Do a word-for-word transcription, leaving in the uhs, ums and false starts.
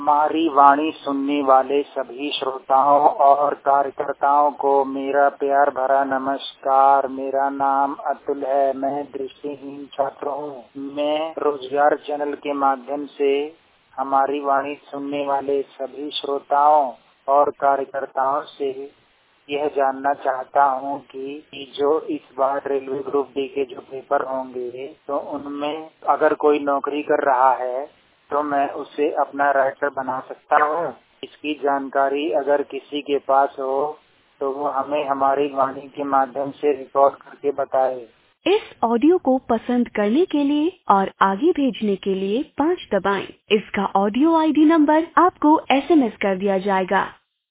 हमारी वाणी सुनने वाले सभी श्रोताओं और कार्यकर्ताओं को मेरा प्यार भरा नमस्कार। मेरा नाम अतुल है। मैं दृष्टिहीन छात्र हूँ। मैं रोजगार चैनल के माध्यम से हमारी वाणी सुनने वाले सभी श्रोताओं और कार्यकर्ताओं से यह जानना चाहता हूँ कि जो इस बार रेलवे ग्रुप डी के जो पेपर होंगे तो उनमें अगर कोई नौकरी कर रहा है तो मैं उसे अपना राइटर बना सकता हूँ। इसकी जानकारी अगर किसी के पास हो तो वो हमें हमारी वाणी के माध्यम से रिकॉर्ड करके बताए। इस ऑडियो को पसंद करने के लिए और आगे भेजने के लिए पाँच दबाएं। इसका ऑडियो आईडी नंबर आपको एसएमएस कर दिया जाएगा।